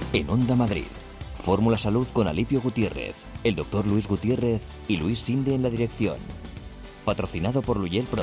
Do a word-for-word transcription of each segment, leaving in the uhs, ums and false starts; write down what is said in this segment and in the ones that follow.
En Onda Madrid, Fórmula Salud con Alipio Gutiérrez, el doctor Luis Gutiérrez y Luis Sinde en la dirección. Patrocinado por Luyel Pro.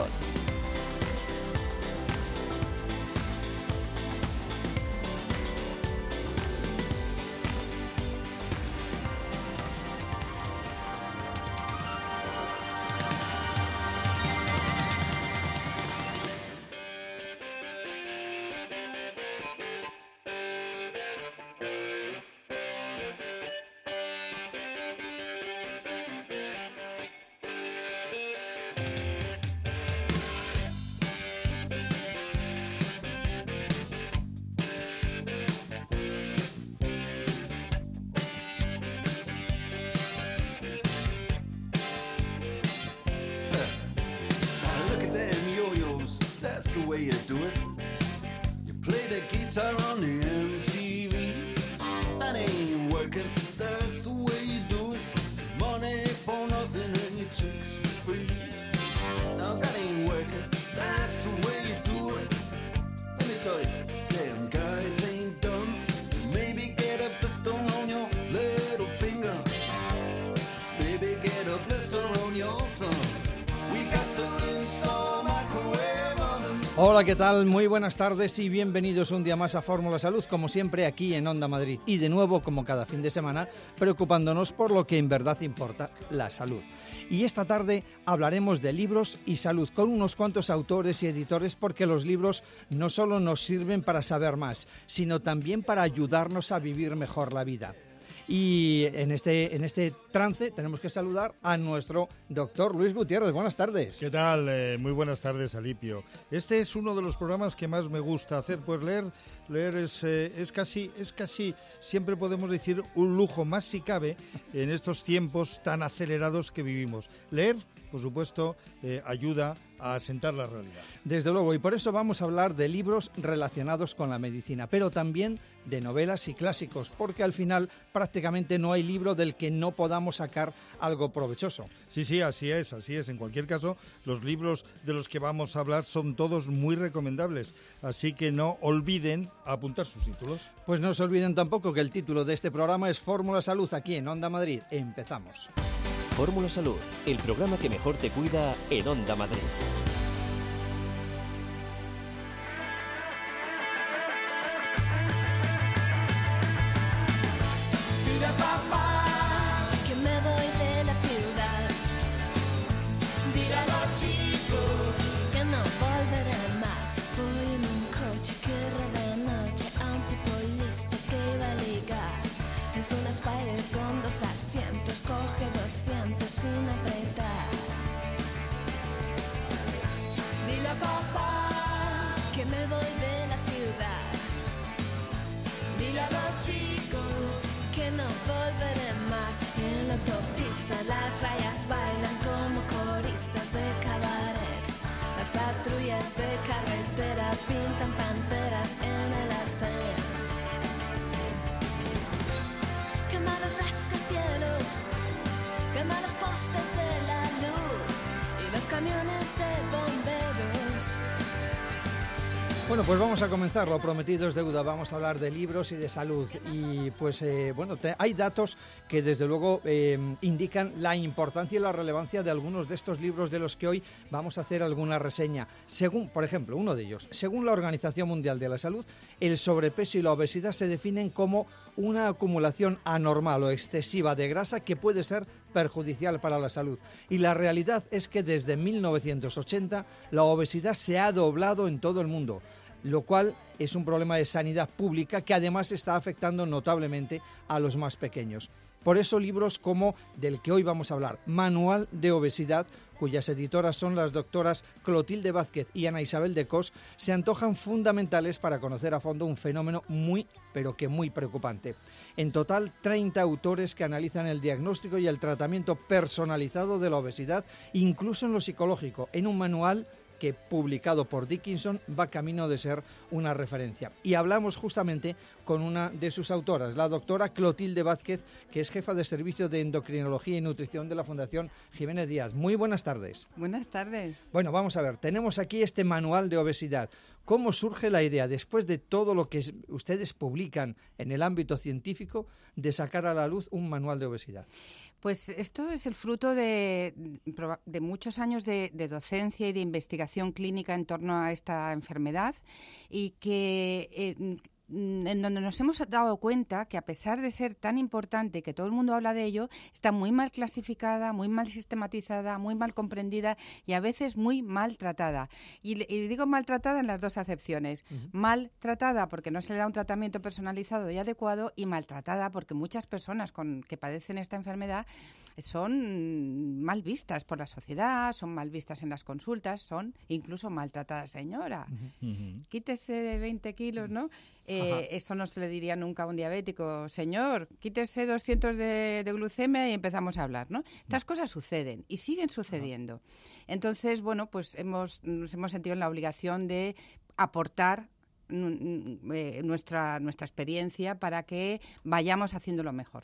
Hola, ¿qué tal? Muy buenas tardes y bienvenidos un día más a Fórmula Salud, como siempre aquí en Onda Madrid. Y de nuevo, como cada fin de semana, preocupándonos por lo que en verdad importa, la salud. Y esta tarde hablaremos de libros y salud con unos cuantos autores y editores, porque los libros no solo nos sirven para saber más, sino también para ayudarnos a vivir mejor la vida. Y en este, en este trance tenemos que saludar a nuestro doctor Luis Gutiérrez. Buenas tardes. ¿Qué tal? Eh, muy buenas tardes, Alipio. Este es uno de los programas que más me gusta hacer, pues leer, leer es, eh, es casi, es casi, siempre podemos decir, un lujo, más si cabe, en estos tiempos tan acelerados que vivimos. Leer, por supuesto, eh, ayuda a asentar la realidad. Desde luego, y por eso vamos a hablar de libros relacionados con la medicina, pero también de novelas y clásicos, porque al final prácticamente no hay libro del que no podamos sacar algo provechoso. Sí, sí, así es, así es. En cualquier caso, los libros de los que vamos a hablar son todos muy recomendables, así que no olviden apuntar sus títulos. Pues no se olviden tampoco que el título de este programa es Fórmula Salud, aquí en Onda Madrid. Empezamos. Fórmula Salud, el programa que mejor te cuida en Onda Madrid. Mira, papá, que me voy de la ciudad. Dile a los chicos que no volveré más. Voy en un coche que roba de noche a un tipo listo que iba a ligar. Es una Spider con dos asientos, coge doscientos sin apretar. Dile a papá que me voy de la ciudad. Dile a los chicos que no volveré más. En la autopista las rayas bailan como coristas de cabaret. Las patrullas de carretera pintan panteras en el arcén. Quema los rascacielos, quema los postes de la luz y los camiones de bomberos. Bueno, pues vamos a comenzar, lo prometido es deuda, vamos a hablar de libros y de salud y pues eh, bueno, te, hay datos que desde luego eh, indican la importancia y la relevancia de algunos de estos libros de los que hoy vamos a hacer alguna reseña. Según, por ejemplo, uno de ellos, según la Organización Mundial de la Salud, el sobrepeso y la obesidad se definen como una acumulación anormal o excesiva de grasa que puede ser perjudicial para la salud. Y la realidad es que desde mil novecientos ochenta la obesidad se ha doblado en todo el mundo, lo cual es un problema de sanidad pública que además está afectando notablemente a los más pequeños. Por eso libros como del que hoy vamos a hablar, Manual de Obesidad, cuyas editoras son las doctoras Clotilde Vázquez y Ana Isabel de Cos, se antojan fundamentales para conocer a fondo un fenómeno muy, pero que muy preocupante. En total, treinta autores que analizan el diagnóstico y el tratamiento personalizado de la obesidad, incluso en lo psicológico, en un manual que, publicado por Dickinson, va camino de ser una referencia. Y hablamos justamente con una de sus autoras, la doctora Clotilde Vázquez, que es jefa de servicio de endocrinología y nutrición de la Fundación Jiménez Díaz. Muy buenas tardes. Buenas tardes. Bueno, vamos a ver, tenemos aquí este manual de obesidad, ¿Cómo surge la idea, después de todo lo que ustedes publican en el ámbito científico, de sacar a la luz un manual de obesidad? Pues esto es el fruto de, de muchos años de, de docencia y de investigación clínica en torno a esta enfermedad, y que eh, en donde nos hemos dado cuenta que, a pesar de ser tan importante, que todo el mundo habla de ello, está muy mal clasificada, muy mal sistematizada, muy mal comprendida y a veces muy maltratada. Y, y digo maltratada en las dos acepciones. Uh-huh. Maltratada porque no se le da un tratamiento personalizado y adecuado, y maltratada porque muchas personas con, que padecen esta enfermedad son mal vistas por la sociedad, son mal vistas en las consultas, son incluso maltratadas. Señora, uh-huh. quítese veinte kilos, ¿no? Eh, eso no se le diría nunca a un diabético. Señor, quítese doscientos de, de glucemia y empezamos a hablar, ¿no? Estas cosas suceden y siguen sucediendo. Ajá. Entonces, bueno, pues hemos, nos hemos sentido en la obligación de aportar eh, nuestra, nuestra experiencia para que vayamos haciéndolo mejor.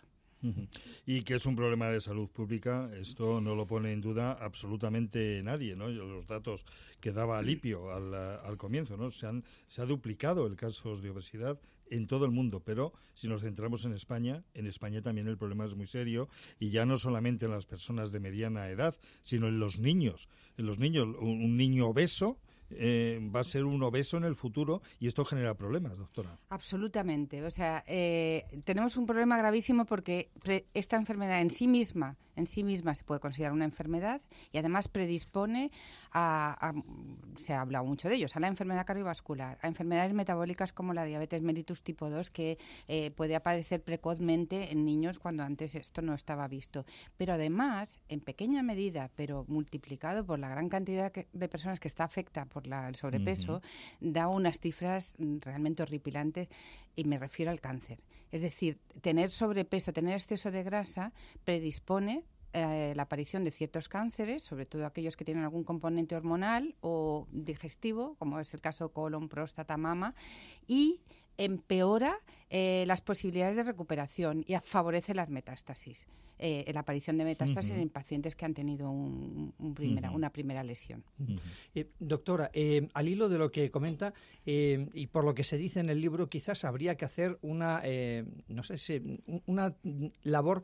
Y que es un problema de salud pública, esto no lo pone en duda absolutamente nadie, ¿no? Los datos que daba Alipio al, al comienzo, ¿no? Se han, se ha duplicado el caso de obesidad en todo el mundo, pero si nos centramos en España, en España también el problema es muy serio, y ya no solamente en las personas de mediana edad, sino en los niños. En los niños, un, un niño obeso Eh, va a ser un obeso en el futuro, y esto genera problemas, doctora. Absolutamente. O sea, eh, tenemos un problema gravísimo porque pre- esta enfermedad en sí misma, en sí misma se puede considerar una enfermedad, y además predispone a, a, se ha hablado mucho de ellos, a la enfermedad cardiovascular, a enfermedades metabólicas como la diabetes mellitus tipo dos, que eh, puede aparecer precozmente en niños cuando antes esto no estaba visto. Pero además, en pequeña medida, pero multiplicado por la gran cantidad que, de personas que está afecta por la, el sobrepeso, uh-huh. da unas cifras realmente horripilantes, y me refiero al cáncer. Es decir, tener sobrepeso, tener exceso de grasa predispone eh, la aparición de ciertos cánceres, sobre todo aquellos que tienen algún componente hormonal o digestivo, como es el caso colon, próstata, mama, y empeora eh, las posibilidades de recuperación y favorece las metástasis, eh, la aparición de metástasis uh-huh. en pacientes que han tenido un, un primera, uh-huh. una primera lesión. Uh-huh. Eh, doctora, eh, al hilo de lo que comenta eh, y por lo que se dice en el libro, quizás habría que hacer una, eh, no sé si, una labor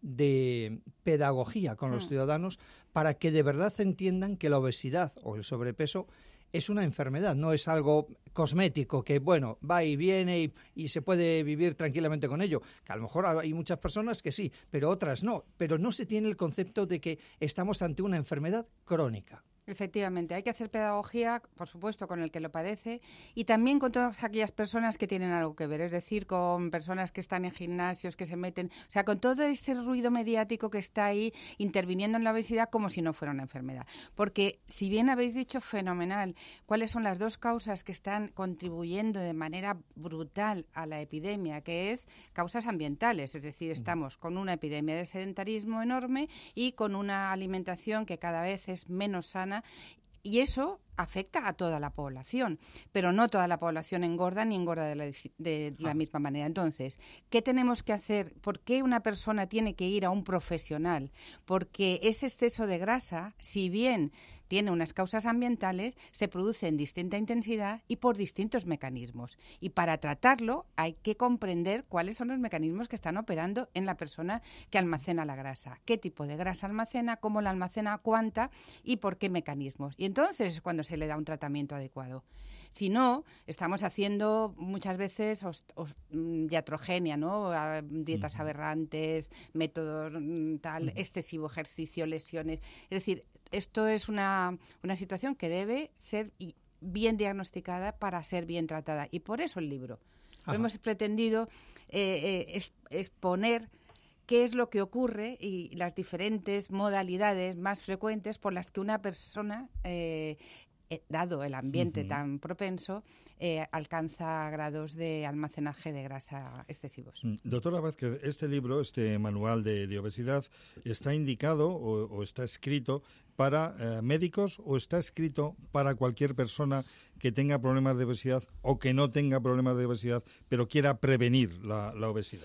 de pedagogía con los uh-huh. ciudadanos, para que de verdad entiendan que la obesidad o el sobrepeso es una enfermedad, no es algo cosmético que, bueno, va y viene y, y se puede vivir tranquilamente con ello. Que a lo mejor hay muchas personas que sí, pero otras no. Pero no se tiene el concepto de que estamos ante una enfermedad crónica. Efectivamente, hay que hacer pedagogía, por supuesto, con el que lo padece, y también con todas aquellas personas que tienen algo que ver, es decir, con personas que están en gimnasios, que se meten, o sea, con todo ese ruido mediático que está ahí interviniendo en la obesidad como si no fuera una enfermedad. Porque, si bien habéis dicho fenomenal cuáles son las dos causas que están contribuyendo de manera brutal a la epidemia, que es causas ambientales, es decir, estamos con una epidemia de sedentarismo enorme y con una alimentación que cada vez es menos sana, y eso afecta a toda la población, pero no toda la población engorda ni engorda de la, de la misma manera. Entonces, ¿qué tenemos que hacer? ¿Por qué una persona tiene que ir a un profesional? Porque ese exceso de grasa, si bien tiene unas causas ambientales, se produce en distinta intensidad y por distintos mecanismos. Y para tratarlo hay que comprender cuáles son los mecanismos que están operando en la persona que almacena la grasa. ¿Qué tipo de grasa almacena? ¿Cómo la almacena? ¿Cuánta? ¿Y por qué mecanismos? Y entonces es cuando se le da un tratamiento adecuado. Si no, estamos haciendo muchas veces os, os, iatrogenia, ¿no? Dietas uh-huh. aberrantes, métodos tal, uh-huh. excesivo ejercicio, lesiones. Es decir, esto es una, una situación que debe ser bien diagnosticada para ser bien tratada. Y por eso el libro. Lo hemos pretendido eh, eh, es, exponer qué es lo que ocurre y las diferentes modalidades más frecuentes por las que una persona, eh, eh, dado el ambiente uh-huh. tan propenso, eh, alcanza grados de almacenaje de grasa excesivos. Doctora Vázquez, este libro, este manual de, de obesidad, ¿está indicado o, o está escrito para eh, médicos o está escrito para cualquier persona que tenga problemas de obesidad o que no tenga problemas de obesidad, pero quiera prevenir la, la obesidad?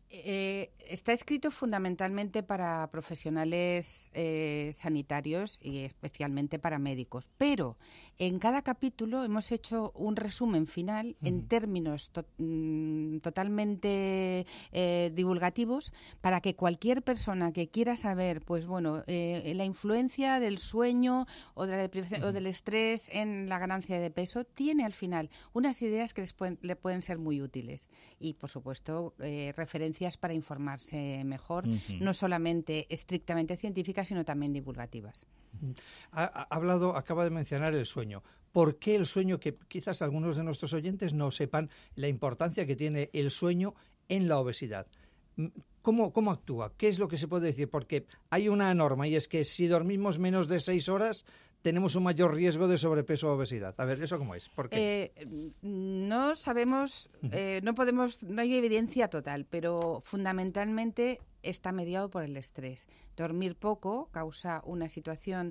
Eh, está escrito fundamentalmente para profesionales eh, sanitarios y especialmente para médicos, pero en cada capítulo hemos hecho un resumen final uh-huh. en términos to- mm, totalmente eh, divulgativos para que cualquier persona que quiera saber, pues bueno, eh, la influencia del sueño o, de la depresión, uh-huh. o del estrés en la ganancia de peso, tiene al final unas ideas que les pueden, le pueden ser muy útiles y, por supuesto, eh, referencias para informarse mejor, uh-huh. no solamente estrictamente científicas, sino también divulgativas. Ha, ha hablado, acaba de mencionar el sueño. ¿Por qué el sueño? Que quizás algunos de nuestros oyentes no sepan la importancia que tiene el sueño en la obesidad. ¿Cómo, cómo actúa? ¿Qué es lo que se puede decir? Porque hay una norma y es que si dormimos menos de seis horas tenemos un mayor riesgo de sobrepeso o obesidad. A ver, ¿eso cómo es? ¿Por qué? Eh, no sabemos, eh, no podemos, no hay evidencia total, pero fundamentalmente está mediado por el estrés. Dormir poco causa una situación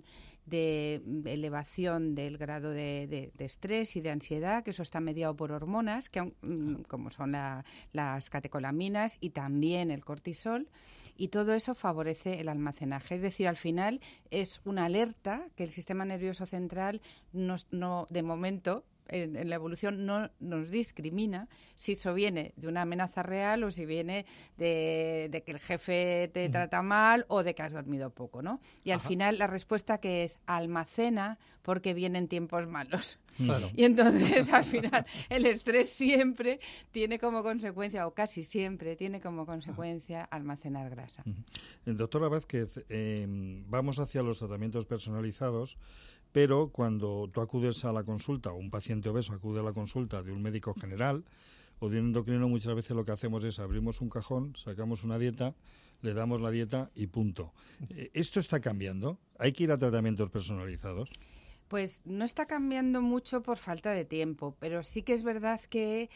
de elevación del grado de, de, de estrés y de ansiedad, que eso está mediado por hormonas, que como son la, las catecolaminas y también el cortisol, y todo eso favorece el almacenaje. Es decir, al final es una alerta que el sistema nervioso central no, no de momento, En, en la evolución no nos discrimina si eso viene de una amenaza real o si viene de, de que el jefe te uh-huh. trata mal o de que has dormido poco, ¿no? Y al Ajá. final la respuesta que es almacena porque vienen tiempos malos. Claro. Y entonces al final el estrés siempre tiene como consecuencia, o casi siempre tiene como consecuencia, almacenar grasa. Uh-huh. Doctora Vázquez, eh, vamos hacia los tratamientos personalizados. Pero cuando tú acudes a la consulta, o un paciente obeso acude a la consulta de un médico general o de un endocrino, muchas veces lo que hacemos es abrimos un cajón, sacamos una dieta, le damos la dieta y punto. ¿Esto está cambiando? ¿Hay que ir a tratamientos personalizados? Pues no está cambiando mucho por falta de tiempo, pero sí que es verdad que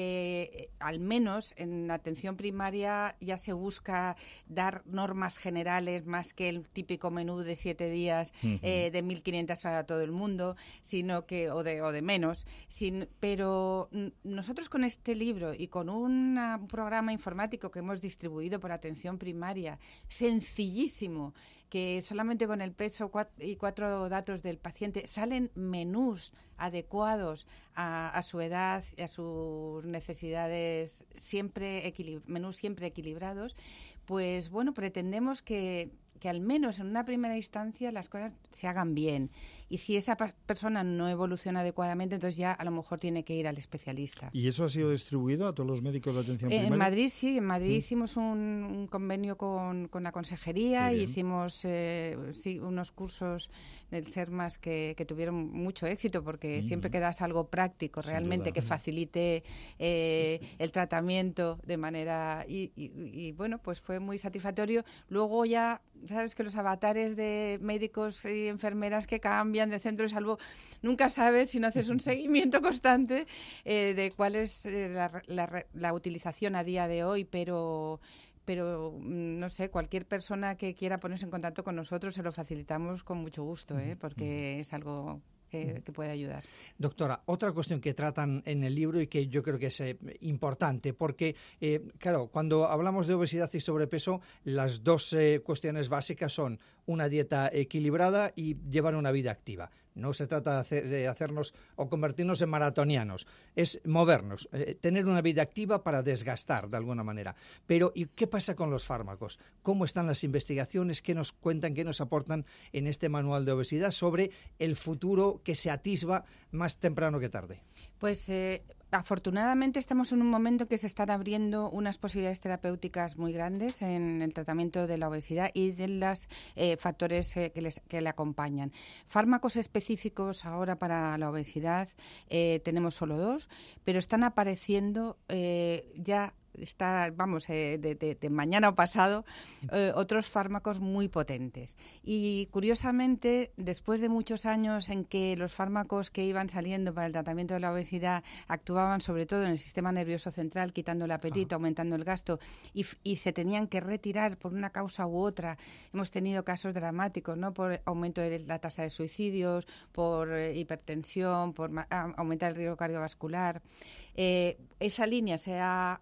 eh, al menos en la atención primaria ya se busca dar normas generales más que el típico menú de siete días uh-huh. eh, de mil quinientas para todo el mundo, sino que o de o de menos. Sin, pero nosotros con este libro y con una, un programa informático que hemos distribuido por atención primaria, sencillísimo, que solamente con el peso y cuatro datos del paciente salen menús adecuados a, a su edad y a sus necesidades, siempre equilib- menús siempre equilibrados, pues bueno, pretendemos que, que al menos en una primera instancia las cosas se hagan bien. Y si esa pa- persona no evoluciona adecuadamente, entonces ya a lo mejor tiene que ir al especialista. ¿Y eso ha sido distribuido a todos los médicos de atención primaria? En Madrid sí, en Madrid ¿Sí? hicimos un, un convenio con, con la consejería y hicimos eh, sí, unos cursos del SERMAS que, que tuvieron mucho éxito porque uh-huh. siempre que das algo práctico realmente que facilite eh, el tratamiento de manera... Y, y, y bueno, pues fue muy satisfactorio. Luego ya, sabes que los avatares de médicos y enfermeras que cambian de centro de salud, nunca sabes si no haces un seguimiento constante eh, de cuál es eh, la, la, la utilización a día de hoy, pero... pero no sé, cualquier persona que quiera ponerse en contacto con nosotros se lo facilitamos con mucho gusto, ¿eh? Porque es algo que, que puede ayudar. Doctora, otra cuestión que tratan en el libro y que yo creo que es eh, importante, porque, eh, claro, cuando hablamos de obesidad y sobrepeso, las dos eh, cuestiones básicas son una dieta equilibrada y llevar una vida activa. No se trata de, hacer, de hacernos o convertirnos en maratonianos, es movernos, eh, tener una vida activa para desgastar de alguna manera. Pero, ¿y qué pasa con los fármacos? ¿Cómo están las investigaciones? ¿Qué nos cuentan, qué nos aportan en este manual de obesidad sobre el futuro que se atisba más temprano que tarde? Pues... Eh... Afortunadamente estamos en un momento que se están abriendo unas posibilidades terapéuticas muy grandes en el tratamiento de la obesidad y de los eh, factores eh, que, les, que le acompañan. Fármacos específicos ahora para la obesidad eh, tenemos solo dos, pero están apareciendo eh, ya está, vamos, eh, de, de, de mañana o pasado, eh, otros fármacos muy potentes. Y curiosamente, después de muchos años en que los fármacos que iban saliendo para el tratamiento de la obesidad actuaban sobre todo en el sistema nervioso central, quitando el apetito, Ajá. aumentando el gasto, y, y se tenían que retirar por una causa u otra. Hemos tenido casos dramáticos, ¿no? Por aumento de la tasa de suicidios, por eh, hipertensión, por ma- aumentar el riesgo cardiovascular. Eh, esa línea se ha abandonado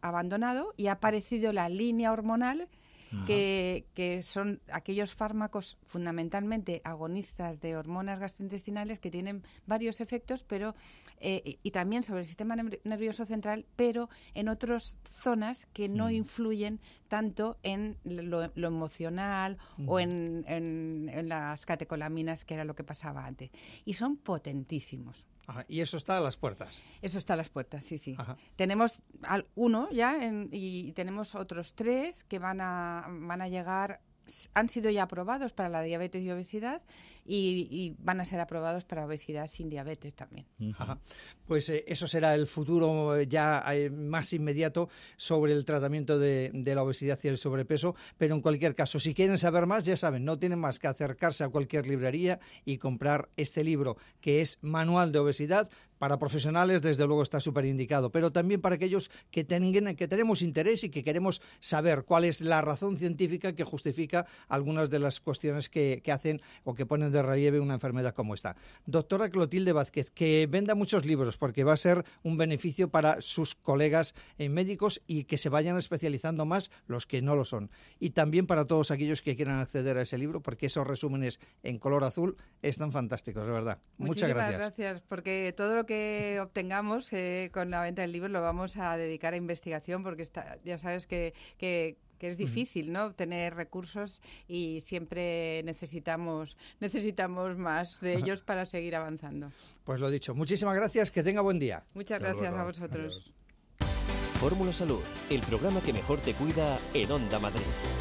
evolucionado y ha aparecido la línea hormonal, que, que son aquellos fármacos fundamentalmente agonistas de hormonas gastrointestinales que tienen varios efectos, pero eh, y, y también sobre el sistema nervioso central, pero en otras zonas que no mm. influyen tanto en lo, lo emocional mm. o en, en, en las catecolaminas, que era lo que pasaba antes. Y son potentísimos. Ajá, y eso está a las puertas. Eso está a las puertas, sí, sí. Ajá. Tenemos al, uno ya en, y tenemos otros tres que van a, van a llegar, han sido ya aprobados para la diabetes y obesidad y, y van a ser aprobados para obesidad sin diabetes también. Ajá. Pues eh, eso será el futuro ya eh, más inmediato sobre el tratamiento de, de la obesidad y el sobrepeso, pero en cualquier caso, si quieren saber más, ya saben, no tienen más que acercarse a cualquier librería y comprar este libro, que es Manual de Obesidad. Para profesionales, desde luego, está súper indicado, pero también para aquellos que, tengan, que tenemos interés y que queremos saber cuál es la razón científica que justifica algunas de las cuestiones que, que hacen o que ponen de relieve una enfermedad como esta. Doctora Clotilde Vázquez, que venda muchos libros, porque va a ser un beneficio para sus colegas eh, médicos y que se vayan especializando más los que no lo son. Y también para todos aquellos que quieran acceder a ese libro, porque esos resúmenes en color azul están fantásticos, de verdad. Muchas Muchísimas gracias. gracias, porque todo lo que obtengamos eh, con la venta del libro lo vamos a dedicar a investigación, porque está, ya sabes que, que, que es difícil, ¿no?, obtener recursos y siempre necesitamos necesitamos más de ellos para seguir avanzando. Pues lo dicho, muchísimas gracias, que tenga buen día. Muchas Hasta gracias luego. a vosotros. Adiós. Fórmula Salud, el programa que mejor te cuida en Onda Madrid.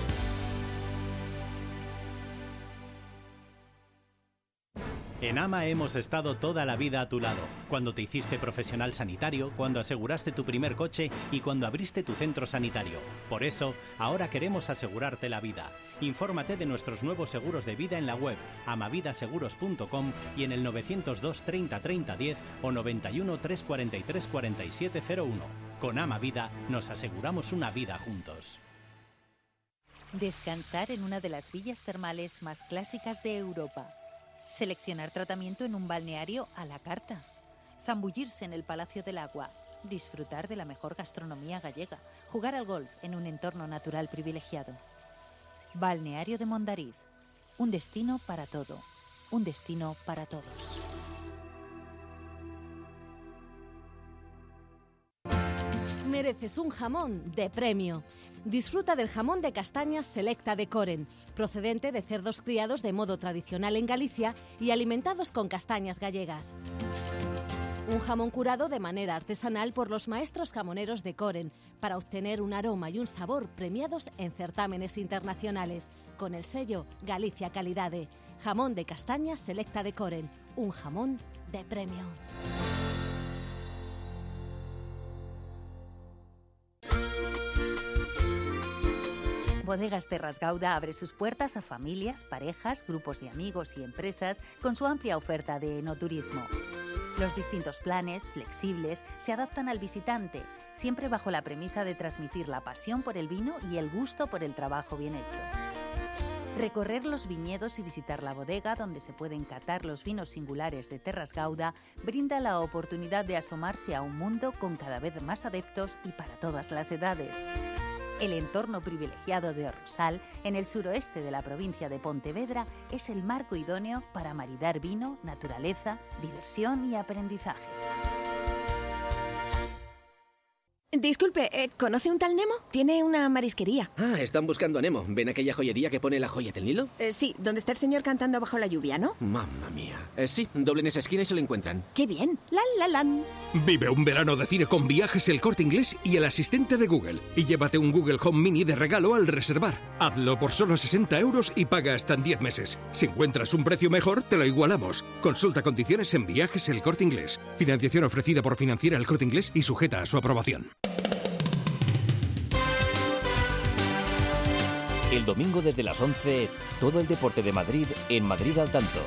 En AMA hemos estado toda la vida a tu lado, cuando te hiciste profesional sanitario, cuando aseguraste tu primer coche y cuando abriste tu centro sanitario. Por eso, ahora queremos asegurarte la vida. Infórmate de nuestros nuevos seguros de vida en la web amavidaseguros punto com y en el novecientos dos treinta treinta diez o noventa y uno trescientos cuarenta y tres cuarenta y siete cero uno. Con AMA Vida nos aseguramos una vida juntos. Descansar en una de las villas termales más clásicas de Europa. Seleccionar tratamiento en un balneario a la carta. Zambullirse en el Palacio del Agua. Disfrutar de la mejor gastronomía gallega. Jugar al golf en un entorno natural privilegiado. Balneario de Mondariz. Un destino para todo. Un destino para todos. Mereces un jamón de premio. Disfruta del jamón de castañas Selecta de Coren, procedente de cerdos criados de modo tradicional en Galicia y alimentados con castañas gallegas. Un jamón curado de manera artesanal por los maestros jamoneros de Coren, para obtener un aroma y un sabor premiados en certámenes internacionales, con el sello Galicia Calidade. Jamón de castañas Selecta de Coren, un jamón de premio. Bodegas Terras Gauda abre sus puertas a familias, parejas, grupos de amigos y empresas con su amplia oferta de enoturismo. Los distintos planes, flexibles, se adaptan al visitante, siempre bajo la premisa de transmitir la pasión por el vino y el gusto por el trabajo bien hecho. Recorrer los viñedos y visitar la bodega donde se pueden catar los vinos singulares de Terras Gauda brinda la oportunidad de asomarse a un mundo con cada vez más adeptos y para todas las edades. El entorno privilegiado de Rosal, en el suroeste de la provincia de Pontevedra, es el marco idóneo para maridar vino, naturaleza, diversión y aprendizaje. Disculpe, eh, ¿conoce un tal Nemo? Tiene una marisquería. Ah, están buscando a Nemo. ¿Ven aquella joyería que pone la joya del Nilo? Eh, sí, donde está el señor cantando bajo la lluvia, ¿no? Mamma mía. Eh, sí, doblen esa esquina y se lo encuentran. ¡Qué bien! ¡La, la, lan! Vive un verano de cine con Viajes El Corte Inglés y el asistente de Google. Y llévate un Google Home Mini de regalo al reservar. Hazlo por solo sesenta euros y paga hasta en diez meses. Si encuentras un precio mejor, te lo igualamos. Consulta condiciones en Viajes El Corte Inglés. Financiación ofrecida por Financiera El Corte Inglés y sujeta a su aprobación. El domingo desde las once, todo el deporte de Madrid en Madrid al tanto.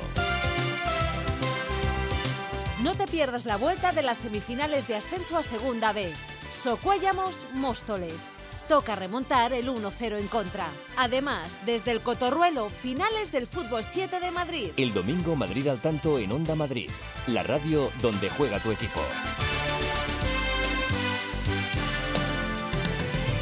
No te pierdas la vuelta de las semifinales de ascenso a Segunda B. Socuéllamos, Móstoles. Toca remontar el uno cero en contra. Además, desde el Cotorruelo, finales del Fútbol siete de Madrid. El domingo Madrid al tanto en Onda Madrid, la radio donde juega tu equipo.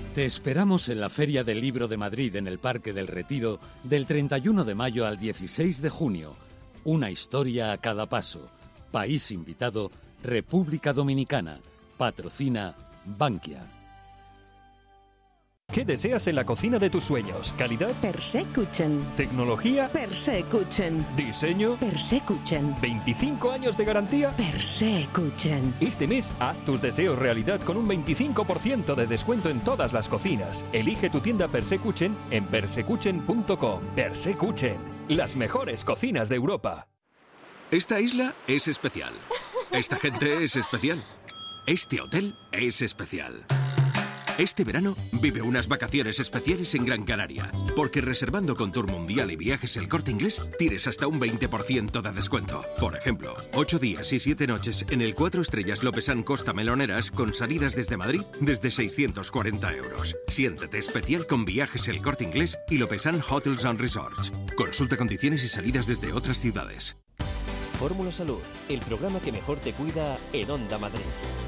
Te esperamos en la Feria del Libro de Madrid en el Parque del Retiro del treinta y uno de mayo al dieciséis de junio. Una historia a cada paso. País invitado, República Dominicana. Patrocina Bankia. ¿Qué deseas en la cocina de tus sueños? ¿Calidad? Persekuchen. ¿Tecnología? Persekuchen. ¿Diseño? Persekuchen. ¿veinticinco años de garantía? Persekuchen. Este mes haz tus deseos realidad con un veinticinco por ciento de descuento en todas las cocinas. Elige tu tienda Persekuchen en persekuchen punto com. Persekuchen, las mejores cocinas de Europa. Esta isla es especial. Esta gente es especial. Este hotel es especial. Este verano vive unas vacaciones especiales en Gran Canaria, porque reservando con Tour Mundial y Viajes El Corte Inglés tienes hasta un veinte por ciento de descuento. Por ejemplo, ocho días y siete noches en el cuatro estrellas Lopesan Costa Meloneras con salidas desde Madrid desde seiscientos cuarenta euros. Siéntete especial con Viajes El Corte Inglés y Lopesan Hotels and Resorts. Consulta condiciones y salidas desde otras ciudades. Fórmula Salud, el programa que mejor te cuida en Onda Madrid.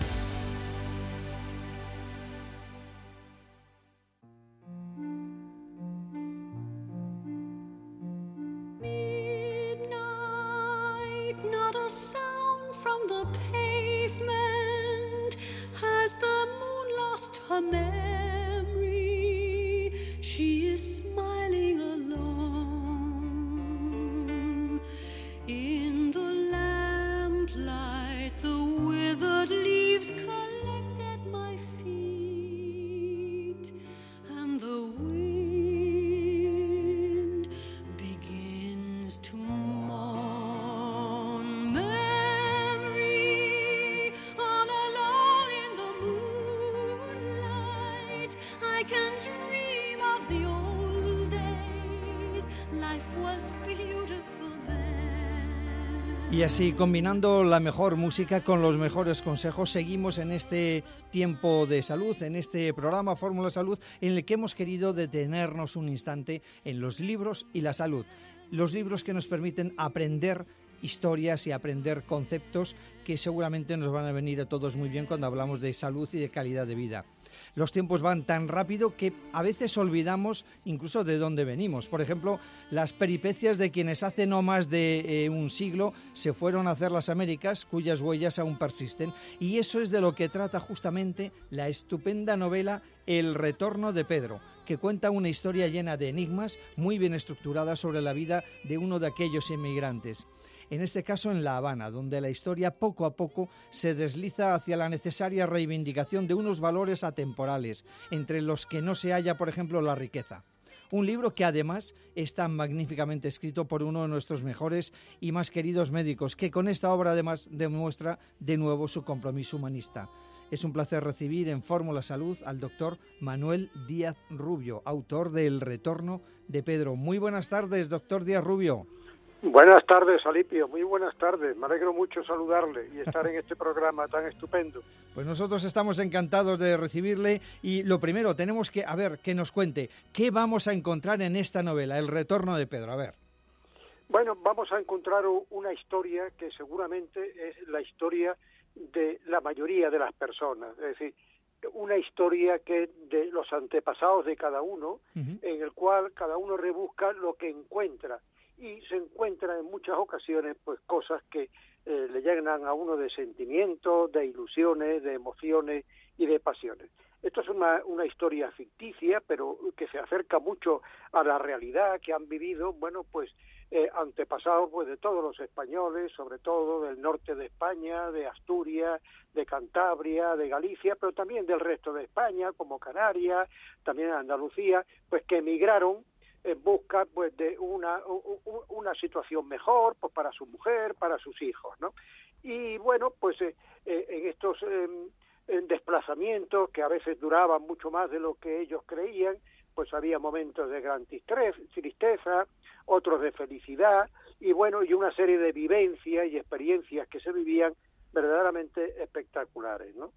Y así, combinando la mejor música con los mejores consejos, seguimos en este tiempo de salud, en este programa Fórmula Salud, en el que hemos querido detenernos un instante en los libros y la salud. Los libros que nos permiten aprender historias y aprender conceptos que seguramente nos van a venir a todos muy bien cuando hablamos de salud y de calidad de vida. Los tiempos van tan rápido que a veces olvidamos incluso de dónde venimos. Por ejemplo, las peripecias de quienes hace no más de eh, un siglo se fueron a hacer las Américas, cuyas huellas aún persisten. Y eso es de lo que trata justamente la estupenda novela El Retorno de Pedro, que cuenta una historia llena de enigmas, muy bien estructurada sobre la vida de uno de aquellos inmigrantes. En este caso en La Habana, donde la historia poco a poco se desliza hacia la necesaria reivindicación de unos valores atemporales, entre los que no se halla, por ejemplo, la riqueza. Un libro que además está magníficamente escrito por uno de nuestros mejores y más queridos médicos, que con esta obra además demuestra de nuevo su compromiso humanista. Es un placer recibir en Fórmula Salud al doctor Manuel Díaz Rubio, autor de El Retorno de Pedro. Muy buenas tardes, doctor Díaz Rubio. Buenas tardes, Alipio, muy buenas tardes. Me alegro mucho saludarle y estar en este programa tan estupendo. Pues nosotros estamos encantados de recibirle y lo primero, tenemos que, a ver, que nos cuente, ¿qué vamos a encontrar en esta novela, El Retorno de Pedro? A ver. Bueno, vamos a encontrar una historia que seguramente es la historia de la mayoría de las personas, es decir, una historia que de los antepasados de cada uno, uh-huh. en el cual cada uno rebusca lo que encuentra. Y se encuentran en muchas ocasiones pues cosas que eh, le llenan a uno de sentimientos, de ilusiones, de emociones y de pasiones. Esto es una, una historia ficticia, pero que se acerca mucho a la realidad que han vivido, bueno, pues eh, antepasados pues de todos los españoles, sobre todo del norte de España, de Asturias, de Cantabria, de Galicia, pero también del resto de España, como Canarias, también Andalucía, pues que emigraron en busca pues de una una situación mejor pues para su mujer, para sus hijos, ¿no? Y bueno, pues eh, eh, en estos eh, en desplazamientos que a veces duraban mucho más de lo que ellos creían, pues había momentos de gran tristeza, otros de felicidad y bueno, y una serie de vivencias y experiencias que se vivían verdaderamente espectaculares, ¿no?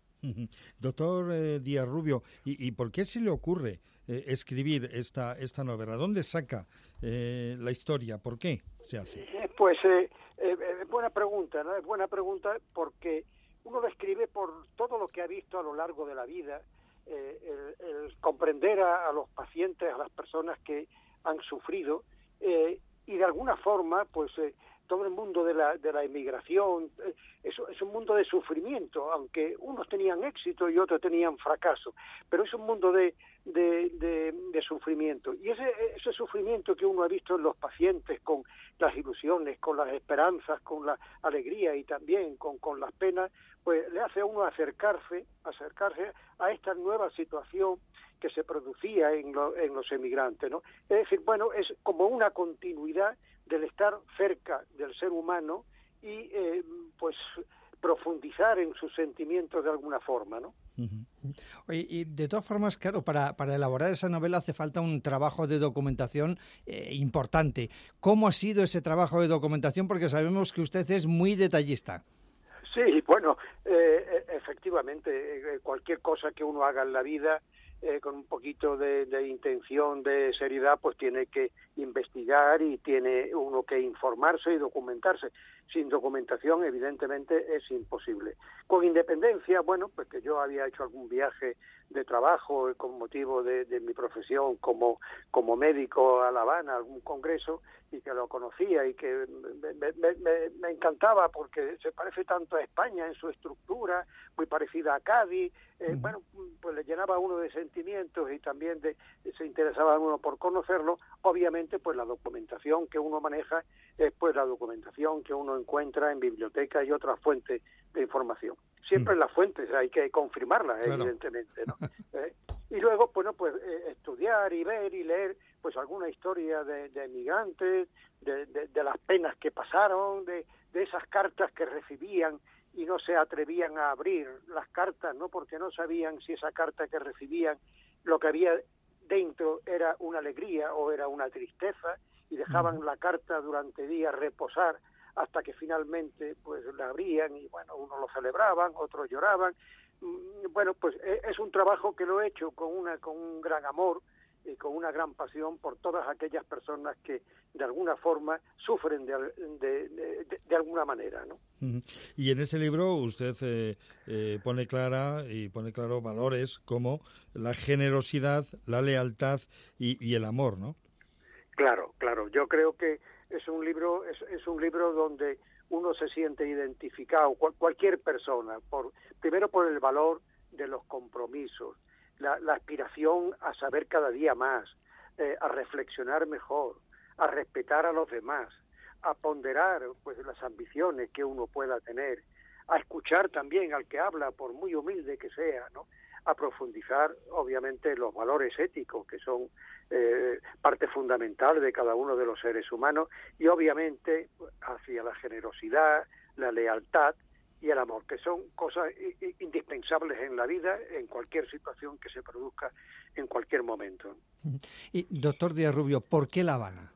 Doctor eh, Díaz Rubio, ¿y, ¿y por qué se le ocurre eh, escribir esta esta novela? ¿Dónde saca eh, la historia? ¿Por qué se hace? Eh, pues eh, eh, es buena pregunta, ¿no? Es buena pregunta porque uno lo escribe por todo lo que ha visto a lo largo de la vida eh, el, el comprender a, a los pacientes, a las personas que han sufrido, eh, y de alguna forma, pues eh, todo el mundo de la, de la emigración, eh, es, es un mundo de sufrimiento, aunque unos tenían éxito y otros tenían fracaso, pero es un mundo de, de, de, de sufrimiento. Y ese, ese sufrimiento que uno ha visto en los pacientes, con las ilusiones, con las esperanzas, con la alegría y también con, con las penas, pues le hace a uno acercarse, acercarse a esta nueva situación que se producía en, lo, en los emigrantes, ¿no? Es decir, bueno, es como una continuidad del estar cerca del ser humano y eh, pues profundizar en sus sentimientos de alguna forma, ¿no? Uh-huh. Oye, y de todas formas, claro, para, para elaborar esa novela hace falta un trabajo de documentación eh, importante. ¿Cómo ha sido ese trabajo de documentación? Porque sabemos que usted es muy detallista. Sí, bueno, eh, efectivamente, eh, cualquier cosa que uno haga en la vida, Eh, con un poquito de, de intención, de seriedad, pues tiene que investigar y tiene uno que informarse y documentarse. Sin documentación, evidentemente, es imposible. Con independencia, bueno, pues que yo había hecho algún viaje de trabajo eh, con motivo de, de mi profesión como, como médico a La Habana, algún congreso, y que lo conocía y que me, me, me, me encantaba porque se parece tanto a España en su estructura, muy parecida a Cádiz, eh, uh-huh. Bueno, pues le llenaba a uno de sentimientos y también de, se interesaba a uno por conocerlo. Obviamente, pues la documentación que uno maneja es pues la documentación que uno encuentra en bibliotecas y otras fuentes de información. Siempre uh-huh. las fuentes hay que confirmarlas, claro. Evidentemente, ¿no? eh, y luego, bueno, pues eh, estudiar y ver y leer pues alguna historia de, de emigrantes, de, de, de las penas que pasaron, de, de esas cartas que recibían y no se atrevían a abrir las cartas, ¿no? Porque no sabían si esa carta que recibían, lo que había dentro era una alegría o era una tristeza, y dejaban uh-huh. la carta durante días reposar hasta que finalmente pues la abrían y bueno, unos lo celebraban, otros lloraban. Bueno, pues es un trabajo que lo he hecho con una con un gran amor y con una gran pasión por todas aquellas personas que de alguna forma sufren de, de, de, de alguna manera, ¿no? Uh-huh. Y en este libro usted eh, eh, pone clara y pone claro valores como la generosidad, la lealtad y, y el amor, ¿no? Claro, claro. Yo creo que es un libro es, es un libro donde uno se siente identificado, cual, cualquier persona, por primero por el valor de los compromisos, la, la aspiración a saber cada día más, eh, a reflexionar mejor, a respetar a los demás, a ponderar pues las ambiciones que uno pueda tener, a escuchar también al que habla, por muy humilde que sea, ¿no? A profundizar, obviamente, los valores éticos, que son eh, parte fundamental de cada uno de los seres humanos, y obviamente hacia la generosidad, la lealtad y el amor, que son cosas indispensables en la vida, en cualquier situación que se produzca en cualquier momento. Y, doctor Díaz Rubio, ¿por qué La Habana?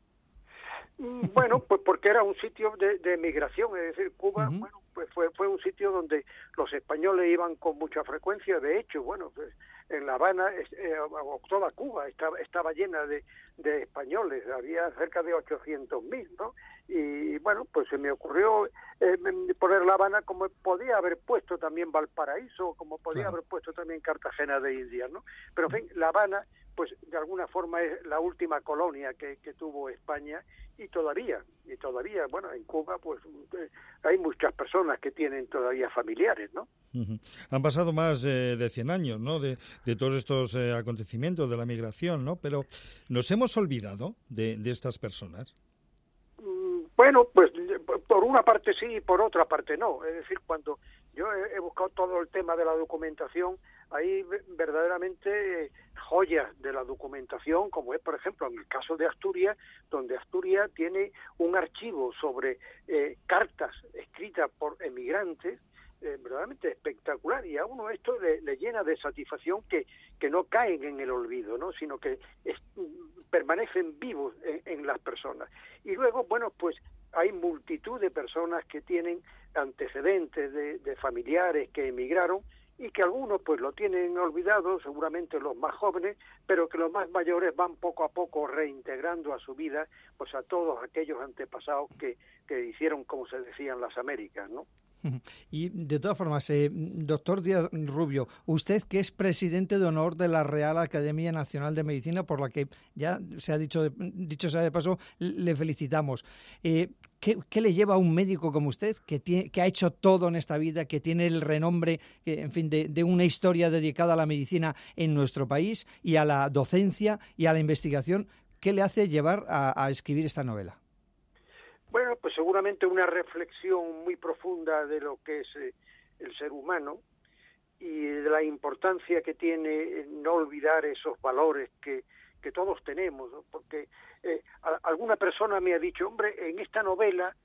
Bueno, pues porque era un sitio de, de emigración, es decir, Cuba, uh-huh. bueno, pues fue fue un sitio donde los españoles iban con mucha frecuencia. De hecho, bueno, pues en La Habana, eh, toda Cuba estaba estaba llena de, de españoles, había cerca de ochocientos mil, ¿no? Y bueno, pues se me ocurrió eh, poner La Habana, como podía haber puesto también Valparaíso, como podía claro. haber puesto también Cartagena de Indias, ¿no? Pero en fin, La Habana, pues de alguna forma es la última colonia que, que tuvo España, y todavía, y todavía, bueno, en Cuba pues eh, hay muchas personas que tienen todavía familiares, ¿no? Uh-huh. Han pasado más eh, de cien años, ¿no?, de, de todos estos eh, acontecimientos de la migración, ¿no? Pero ¿nos hemos olvidado de, de estas personas? Bueno, pues por una parte sí y por otra parte no. Es decir, cuando yo he buscado todo el tema de la documentación, hay verdaderamente joyas de la documentación, como es, por ejemplo, en el caso de Asturias, donde Asturias tiene un archivo sobre eh, cartas escritas por emigrantes, eh, verdaderamente espectacular, y a uno esto le, le llena de satisfacción que, que no caen en el olvido, ¿no?, sino que es, permanecen vivos en, en las personas. Y luego, bueno, pues hay multitud de personas que tienen antecedentes de, de familiares que emigraron y que algunos pues lo tienen olvidado, seguramente los más jóvenes, pero que los más mayores van poco a poco reintegrando a su vida pues a todos aquellos antepasados que, que hicieron, como se decía, en las Américas, ¿no? Y de todas formas, eh, doctor Díaz Rubio, usted que es presidente de honor de la Real Academia Nacional de Medicina, por la que ya se ha dicho, dicho sea de paso, le felicitamos. Eh, ¿qué, ¿Qué le lleva a un médico como usted, que, tiene, que ha hecho todo en esta vida, que tiene el renombre, que, en fin, de, de una historia dedicada a la medicina en nuestro país y a la docencia y a la investigación? ¿Qué le hace llevar a, a escribir esta novela? Bueno, pues seguramente una reflexión muy profunda de lo que es eh, el ser humano y de la importancia que tiene no olvidar esos valores que, que todos tenemos, ¿no? Porque eh, a, alguna persona me ha dicho, hombre, en esta novela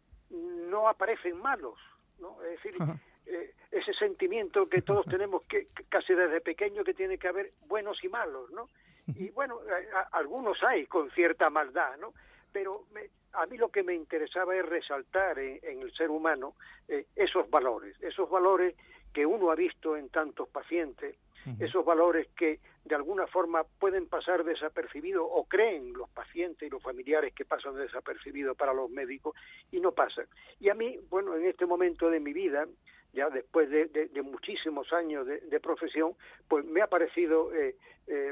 no aparecen malos, ¿no? Es decir, eh, ese sentimiento que todos tenemos que, que casi desde pequeño, que tiene que haber buenos y malos, ¿no? Y bueno, a, a, algunos hay con cierta maldad, ¿no? Pero me, a mí lo que me interesaba es resaltar en, en el ser humano eh, esos valores, esos valores que uno ha visto en tantos pacientes, uh-huh. esos valores que de alguna forma pueden pasar desapercibidos o creen los pacientes y los familiares que pasan desapercibidos para los médicos y no pasan. Y a mí, bueno, en este momento de mi vida, ya después de, de, de muchísimos años de, de profesión, pues me ha parecido eh, eh,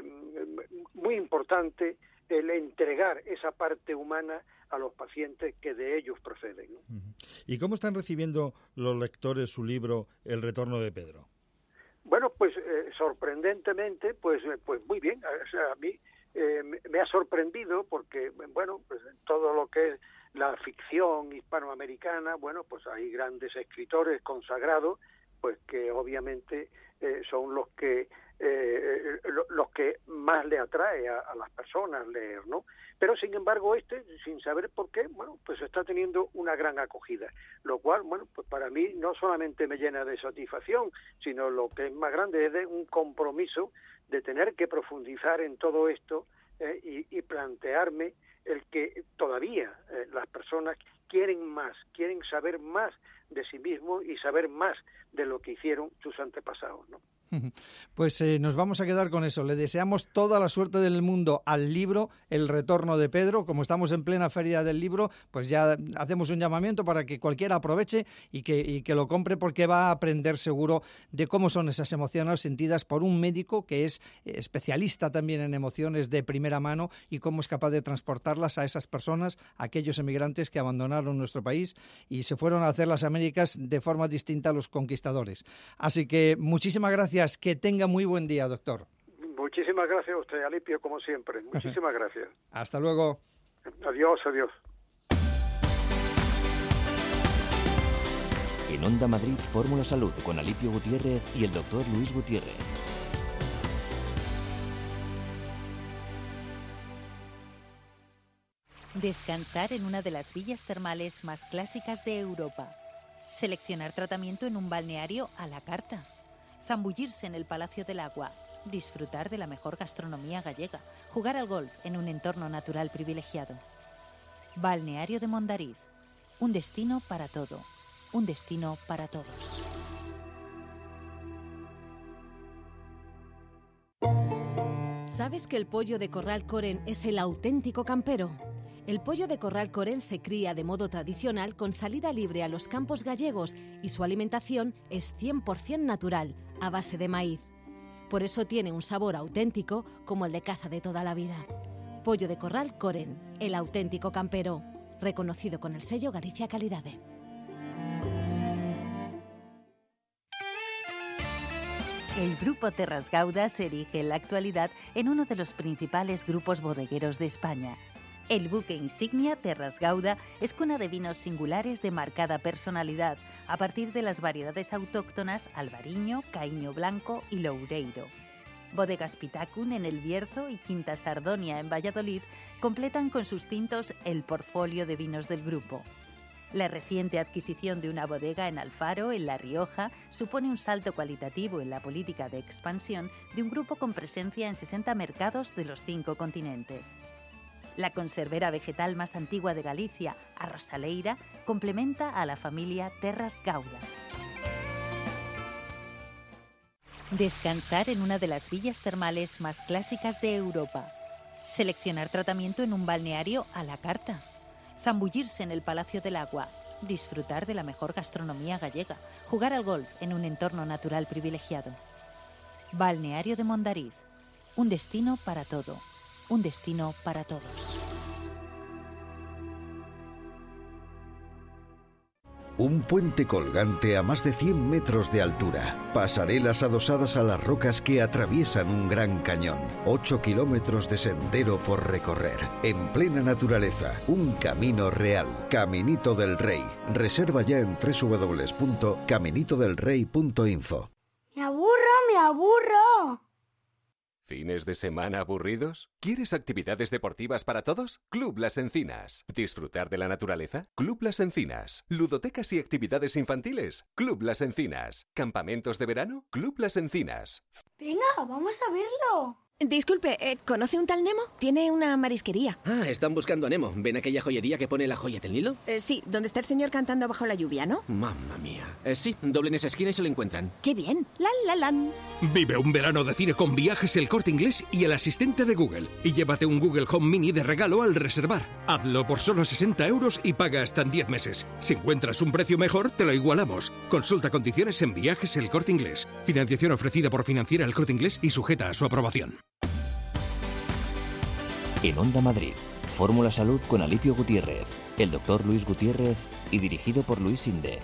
muy importante el entregar esa parte humana a los pacientes que de ellos proceden, ¿no? ¿Y cómo están recibiendo los lectores su libro El retorno de Pedro? Bueno, pues eh, sorprendentemente, pues eh, pues muy bien. O sea, a mí eh, me, me ha sorprendido porque, bueno, pues todo lo que es la ficción hispanoamericana, bueno, pues hay grandes escritores consagrados, pues que obviamente eh, son los que eh, los que más le atrae a, a las personas leer, ¿no? Pero sin embargo este, sin saber por qué, bueno, pues está teniendo una gran acogida, lo cual, bueno, pues para mí no solamente me llena de satisfacción, sino lo que es más grande es de un compromiso de tener que profundizar en todo esto eh, y, y plantearme el que todavía eh, las personas quieren más, quieren saber más de sí mismos y saber más de lo que hicieron sus antepasados, ¿no? Pues eh, nos vamos a quedar con eso. Le deseamos toda la suerte del mundo al libro El retorno de Pedro. Como estamos en plena feria del libro, pues ya hacemos un llamamiento para que cualquiera aproveche y que, y que lo compre, porque va a aprender seguro de cómo son esas emociones sentidas por un médico que es especialista también en emociones de primera mano y cómo es capaz de transportarlas a esas personas, a aquellos emigrantes que abandonaron nuestro país y se fueron a hacer las Américas de forma distinta a los conquistadores. Así que muchísimas gracias. Que tenga muy buen día, doctor. Muchísimas gracias a usted, Alipio, como siempre. Muchísimas gracias. Hasta luego. Adiós, adiós. En Onda Madrid, Fórmula Salud con Alipio Gutiérrez y el doctor Luis Gutiérrez. Descansar en una de las villas termales más clásicas de Europa. Seleccionar tratamiento en un balneario a la carta. Zambullirse en el Palacio del Agua, disfrutar de la mejor gastronomía gallega, jugar al golf en un entorno natural privilegiado. Balneario de Mondariz, un destino para todo, un destino para todos. ¿Sabes que el pollo de Corral Coren es el auténtico campero? El pollo de Corral Coren se cría de modo tradicional con salida libre a los campos gallegos y su alimentación es cien por ciento natural, a base de maíz. Por eso tiene un sabor auténtico como el de casa de toda la vida. Pollo de Corral Coren, el auténtico campero, reconocido con el sello Galicia Calidade. El Grupo Terras Gauda se erige en la actualidad en uno de los principales grupos bodegueros de España. El buque insignia Terras Gauda es cuna de vinos singulares de marcada personalidad a partir de las variedades autóctonas Albariño, Caíño Blanco y Loureiro. Bodegas Pitacun en El Bierzo y Quinta Sardonia en Valladolid completan con sus tintos el portfolio de vinos del grupo. La reciente adquisición de una bodega en Alfaro, en La Rioja, supone un salto cualitativo en la política de expansión de un grupo con presencia en sesenta mercados de los cinco continentes. La conservera vegetal más antigua de Galicia, a Rosaleira, complementa a la familia Terras Gauda. Descansar en una de las villas termales más clásicas de Europa. Seleccionar tratamiento en un balneario a la carta. Zambullirse en el Palacio del Agua. disfrutar de la mejor gastronomía gallega, jugar al golf en un entorno natural privilegiado. Balneario de Mondariz, un destino para todo, un destino para todos. Un puente colgante a más de cien metros de altura. Pasarelas adosadas a las rocas que atraviesan un gran cañón. Ocho kilómetros de sendero por recorrer. En plena naturaleza. Un camino real. Caminito del Rey. Reserva ya en doble u doble u doble u punto caminito del rey punto info. ¡Me aburro, me aburro! ¿Fines de semana aburridos? ¿Quieres actividades deportivas para todos? Club Las Encinas. ¿Disfrutar de la naturaleza? Club Las Encinas. ¿Ludotecas y actividades infantiles? Club Las Encinas. ¿Campamentos de verano? Club Las Encinas. Venga, vamos a verlo. Disculpe, eh, ¿conoce un tal Nemo? Tiene una marisquería. Ah, están buscando a Nemo. ¿Ven aquella joyería que pone la joya del Nilo? Eh, sí, donde está el señor cantando bajo la lluvia, ¿no? Mamma mía. Eh, sí, doblen esa esquina y se lo encuentran. ¡Qué bien! ¡La, la, lan! Vive un verano de cine con Viajes El Corte Inglés y el asistente de Google. Y llévate un Google Home Mini de regalo al reservar. Hazlo por solo sesenta euros y paga hasta en diez meses. Si encuentras un precio mejor, te lo igualamos. Consulta condiciones en Viajes El Corte Inglés. Financiación ofrecida por Financiera El Corte Inglés y sujeta a su aprobación. En Onda Madrid, Fórmula Salud con Alipio Gutiérrez, el doctor Luis Gutiérrez y dirigido por Luis Sinde.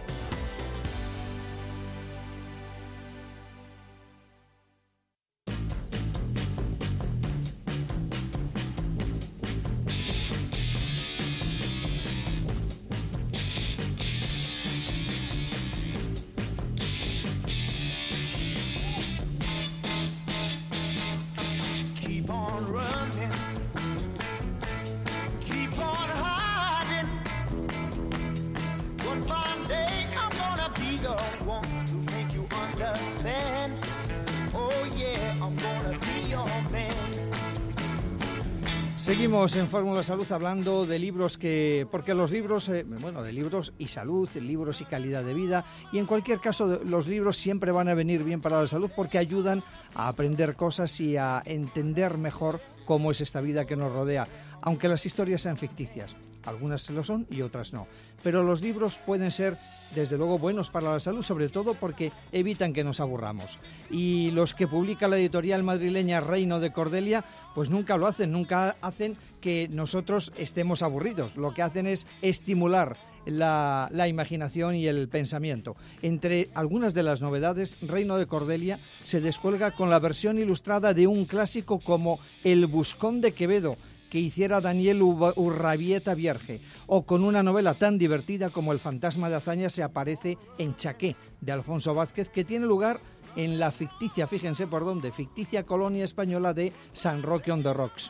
Seguimos en Fórmula Salud hablando de libros que... Porque los libros, eh, bueno, de libros y salud, libros y calidad de vida, y en cualquier caso los libros siempre van a venir bien para la salud porque ayudan a aprender cosas y a entender mejor cómo es esta vida que nos rodea, aunque las historias sean ficticias. Algunas lo son y otras no. Pero los libros pueden ser, desde luego, buenos para la salud, sobre todo porque evitan que nos aburramos. Y los que publica la editorial madrileña Reino de Cordelia, pues nunca lo hacen, nunca hacen que nosotros estemos aburridos. Lo que hacen es estimular la, la imaginación y el pensamiento. Entre algunas de las novedades, Reino de Cordelia se descuelga con la versión ilustrada de un clásico como El Buscón de Quevedo, que hiciera Daniel Urrabieta Vierge, o con una novela tan divertida como El fantasma de Azaña se aparece en Chaqué, de Alfonso Vázquez, que tiene lugar en la ficticia, fíjense por dónde, ficticia colonia española de San Roque on the Rocks.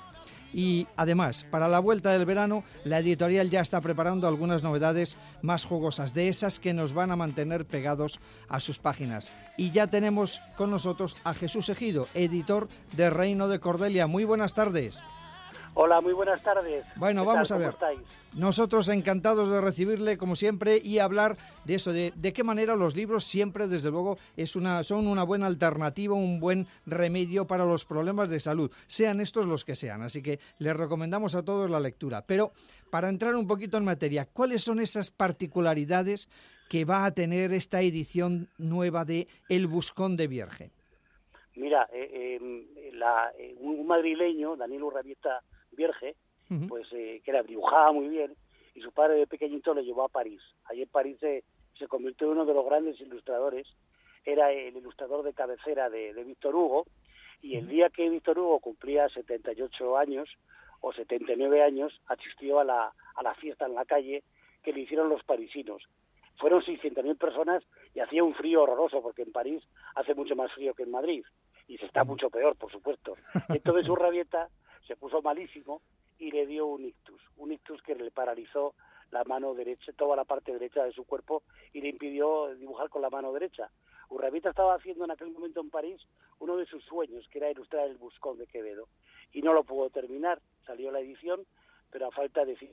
Y además, para la vuelta del verano, la editorial ya está preparando algunas novedades más jugosas, de esas que nos van a mantener pegados a sus páginas. Y ya tenemos con nosotros a Jesús Ejido, editor de Reino de Cordelia. Muy buenas tardes. Hola, muy buenas tardes. Bueno, vamos a ver. Estáis? Nosotros encantados de recibirle, como siempre, y hablar de eso, de, de qué manera los libros siempre, desde luego, es una, son una buena alternativa, un buen remedio para los problemas de salud, sean estos los que sean. Así que les recomendamos a todos la lectura. Pero, para entrar un poquito en materia, ¿cuáles son esas particularidades que va a tener esta edición nueva de El Buscón de Vierge? Mira, eh, eh, la, eh, un madrileño, Daniel Urrabieta Vierge, uh-huh. pues eh, que era, dibujaba muy bien, y su padre de pequeñito le llevó a París. Allí en París eh, se convirtió en uno de los grandes ilustradores, era el ilustrador de cabecera de, de Víctor Hugo, y el día que Víctor Hugo cumplía setenta y ocho años, o setenta y nueve años, asistió a la, a la fiesta en la calle que le hicieron los parisinos. Fueron seiscientas mil personas y hacía un frío horroroso, porque en París hace mucho más frío que en Madrid, y se está mucho peor, por supuesto. Entonces Urrabieta se puso malísimo y le dio un ictus, un ictus que le paralizó la mano derecha, toda la parte derecha de su cuerpo, y le impidió dibujar con la mano derecha. Urrabieta estaba haciendo en aquel momento en París uno de sus sueños, que era ilustrar El Buscón de Quevedo, y no lo pudo terminar. Salió la edición, pero a falta de...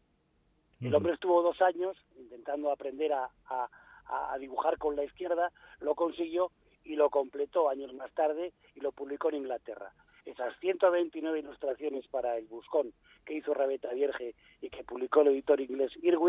El hombre estuvo dos años intentando aprender a, a, a dibujar con la izquierda, lo consiguió y lo completó años más tarde y lo publicó en Inglaterra. Esas ciento veintinueve ilustraciones para El Buscón que hizo Urrabieta Vierge y que publicó el editor inglés Irwin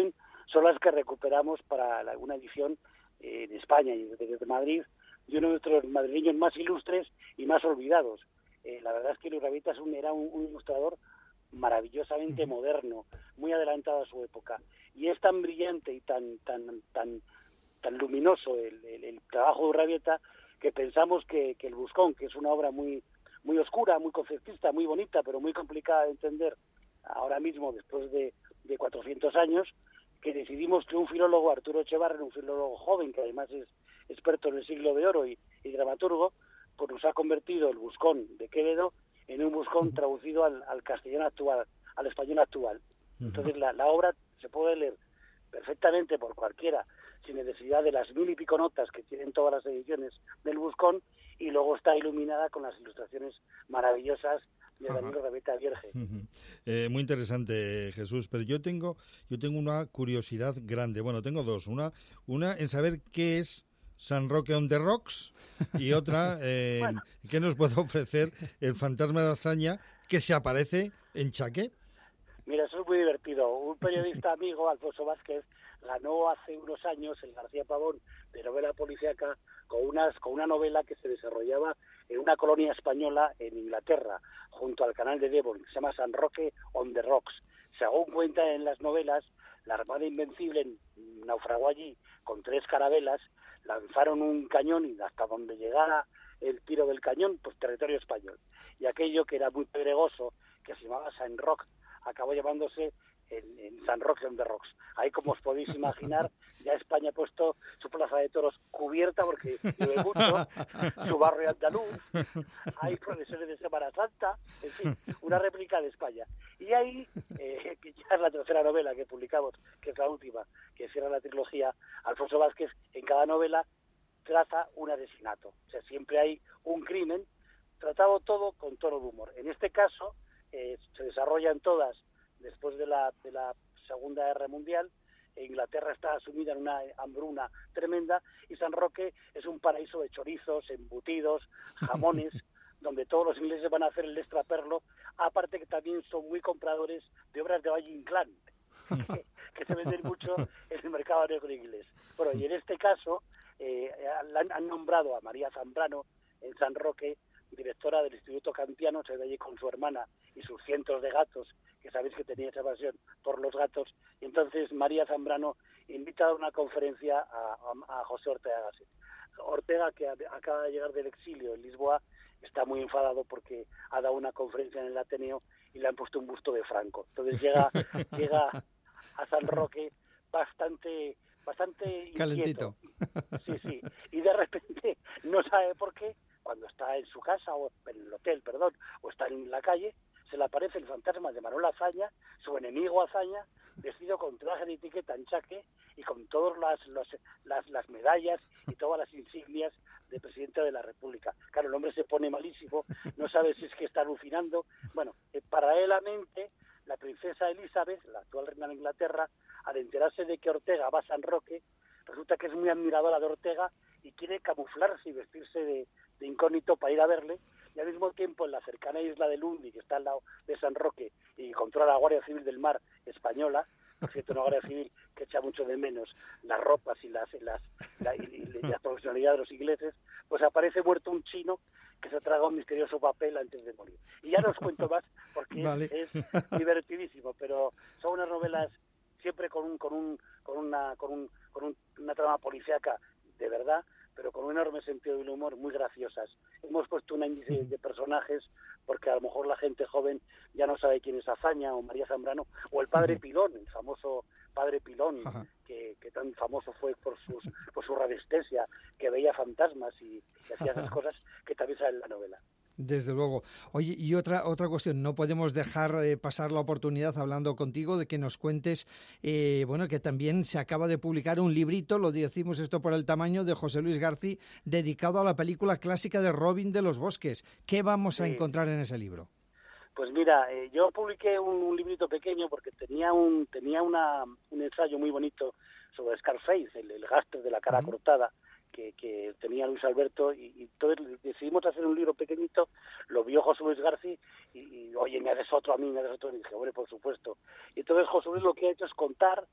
son las que recuperamos para la, una edición eh, en España y desde, desde Madrid, de uno de nuestros madrileños más ilustres y más olvidados. Eh, la verdad es que Luis Rabieta es un, era un, un ilustrador maravillosamente uh-huh. moderno, muy adelantado a su época, y es tan brillante y tan tan tan tan luminoso el, el, el trabajo de Urrabieta que pensamos que, que el Buscón, que es una obra muy muy oscura, muy conceptista, muy bonita, pero muy complicada de entender ahora mismo después de, de cuatrocientos años, que decidimos que un filólogo, Arturo Echevarren, un filólogo joven que además es experto en el siglo de oro y, y dramaturgo, pues nos ha convertido el Buscón de Quevedo en un Buscón traducido al, al castellano actual, al español actual. Entonces la, la obra se puede leer perfectamente por cualquiera, sin necesidad de las mil y pico notas que tienen todas las ediciones del Buscón, y luego está iluminada con las ilustraciones maravillosas de Daniel Urrabieta Vierge. Uh-huh. Eh, muy interesante, Jesús, pero yo tengo yo tengo una curiosidad grande. Bueno, tengo dos. Una, una en saber qué es San Roque on the Rocks, y otra, eh, bueno. ¿qué nos puede ofrecer el fantasma de Azaña que se aparece en Chaqué? Mira, eso es muy divertido. Un periodista amigo, Alfonso Vázquez, ganó hace unos años el García Pavón de novela policíaca con, unas, con una novela que se desarrollaba en una colonia española en Inglaterra, junto al canal de Devon, que se llama San Roque on the Rocks. Según cuenta en las novelas, la Armada Invencible naufragó allí con tres carabelas, lanzaron un cañón y hasta donde llegara el tiro del cañón, pues territorio español. Y aquello que era muy pedregoso, que se llamaba San Roque, acabó llamándose en, en San Roque on the Rocks. Ahí, como os podéis imaginar, ya España ha puesto su plaza de toros cubierta porque llueve mucho, su barrio andaluz, hay procesiones de Semana Santa, en fin, una réplica de España. Y ahí, eh, que ya es la tercera novela que publicamos, que es la última, que cierra la trilogía, Alfonso Vázquez, en cada novela traza un asesinato. O sea, siempre hay un crimen, tratado todo con tono de humor. En este caso, eh, se desarrollan todas después de la, de la Segunda Guerra Mundial. Inglaterra está sumida en una hambruna tremenda y San Roque es un paraíso de chorizos, embutidos, jamones, donde todos los ingleses van a hacer el extraperlo, aparte que también son muy compradores de obras de Valle Inclán, que, que se venden mucho en el mercado negro inglés. Bueno, y en este caso eh, han, han nombrado a María Zambrano en San Roque, directora del Instituto Kantiano, se ve allí con su hermana y sus cientos de gatos, que sabéis que tenía esa pasión por los gatos, y entonces María Zambrano invita a dar una conferencia a, a, a José Ortega Gasset. Ortega, que acaba de llegar del exilio en Lisboa, está muy enfadado porque ha dado una conferencia en el Ateneo y le han puesto un busto de Franco. Entonces llega llega a San Roque bastante bastante calentito. Inquieto. Sí, sí. Y de repente, no sabe por qué, cuando está en su casa, o en el hotel, perdón, o está en la calle, se le aparece el fantasma de Manuel Azaña, su enemigo Azaña, vestido con traje de etiqueta en Chaqué y con todas las, los, las, las medallas y todas las insignias de presidente de la República. Claro, el hombre se pone malísimo, no sabe si es que está alucinando. Bueno, eh, paralelamente, la princesa Elizabeth, la actual reina de Inglaterra, al enterarse de que Ortega va a San Roque, resulta que es muy admiradora de Ortega y quiere camuflarse y vestirse de, de incógnito para ir a verle, y al mismo tiempo en la cercana isla de Lundi, que está al lado de San Roque y controla la Guardia Civil del Mar española, por cierto, una Guardia Civil que echa mucho de menos las ropas y las, y las la, y, y la profesionalidad de los ingleses, pues aparece muerto un chino que se traga un misterioso papel antes de morir. Y ya no os cuento más porque vale. es, es divertidísimo, pero son unas novelas siempre con un con un con una con un con un, una trama policíaca de verdad, pero con un enorme sentido del humor, muy graciosas. Hemos puesto un índice de personajes porque a lo mejor la gente joven ya no sabe quién es Azaña o María Zambrano o el padre Pilón, el famoso padre Pilón, que, que tan famoso fue por sus por su radiestesia, que veía fantasmas y, y hacía esas cosas que también salen en la novela. Desde luego. Oye, y otra otra cuestión, no podemos dejar eh, pasar la oportunidad hablando contigo de que nos cuentes, eh, bueno, que también se acaba de publicar un librito, lo decimos esto por el tamaño, de José Luis García, dedicado a la película clásica de Robin de los Bosques. ¿Qué vamos a sí. encontrar en ese libro? Pues mira, eh, yo publiqué un, un librito pequeño porque tenía un tenía una un ensayo muy bonito sobre Scarface, el, el gángster de la cara uh-huh. cortada, que, que tenía Luis Alberto, y, y entonces decidimos hacer un libro pequeñito, lo vio José Luis García, y, y oye, me haces otro a mí, me haces otro, y dije, bueno, por supuesto. Y entonces José Luis lo que ha hecho es contar,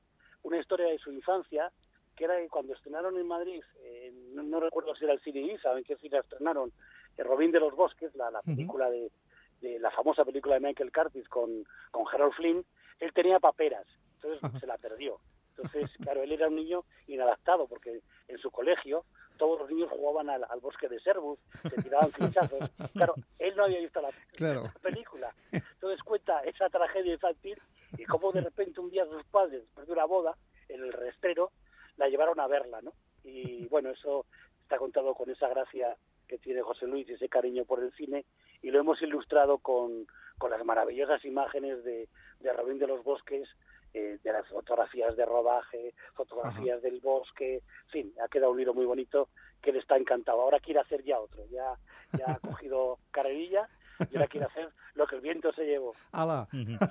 una historia de su infancia, que era que cuando estrenaron en Madrid, eh, no, no recuerdo si era el cine Ibiza o en qué cine estrenaron, el Robin de los Bosques, la, la película de, de la famosa película de Michael Curtis con, con Harold Flynn, él tenía paperas, entonces Ajá. se la perdió. Entonces, claro, él era un niño inadaptado, porque en su colegio todos los niños jugaban al, al bosque de Cerbus, se tiraban flechazos. Claro, él no había visto la, claro. la película. Entonces cuenta esa tragedia infantil y cómo de repente un día sus padres, después de una boda, en el restrero, la llevaron a verla, ¿no? Y bueno, eso está contado con esa gracia que tiene José Luis y ese cariño por el cine, y lo hemos ilustrado con, con las maravillosas imágenes de, de Robin de los Bosques, eh, de las fotografías de rodaje, fotografías Ajá. del bosque, en fin, ha quedado un libro muy bonito que él está encantado. Ahora quiere hacer ya otro, ya, ya ha cogido carrerilla y ahora quiere hacer lo que el viento se llevó. ¡Hala!